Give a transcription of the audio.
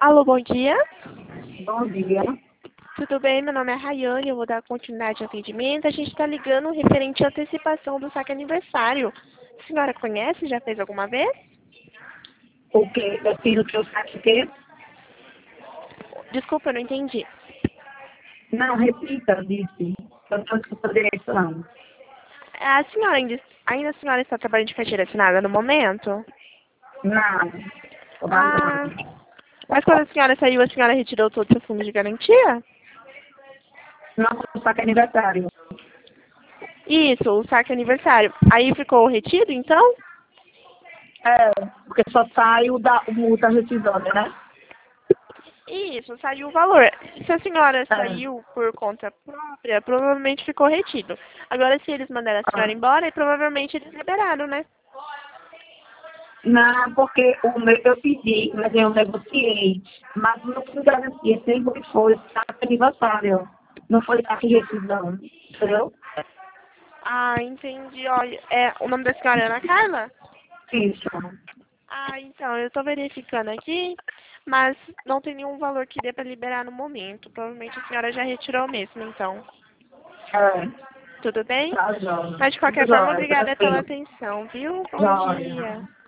Alô, bom dia. Bom dia. Tudo bem? Meu nome é Rayane, eu vou dar continuidade ao atendimento. A gente está ligando referente à antecipação do saque aniversário. A senhora conhece? Já fez alguma vez? O que? Eu fiz o que eu faço o quê? Desculpa, eu não entendi. Não, repita, eu disse. Eu estou escutando direção. A senhora ainda a senhora está trabalhando de carteira assinada no momento? Não, estou Ah, vazando. mas quando a senhora saiu, a senhora retirou todo o seu fundo de garantia? Não, o saque aniversário. Isso, o saque aniversário. Aí ficou retido, então? É, porque só sai o da multa rescisória, né? Isso, saiu o valor. Se a senhora É. saiu por conta própria, provavelmente ficou retido. Agora, se eles mandaram a senhora Ah. embora, provavelmente eles liberaram, né? Não, porque o meu eu pedi, mas eu negociei. Mas não fui garantia, sempre foi saque aniversário. Não foi saque rescisão. Entendeu? Ah, entendi. Olha, o nome da senhora é Ana Carla? Isso. Ah, então, eu tô verificando aqui, mas não tem nenhum valor que dê para liberar no momento. Provavelmente a senhora já retirou mesmo, então. É. Tudo bem? Tá, jóia. Mas de Tudo qualquer forma, jóia, obrigada pela tranquilo. atenção, viu? Bom Jóia. dia.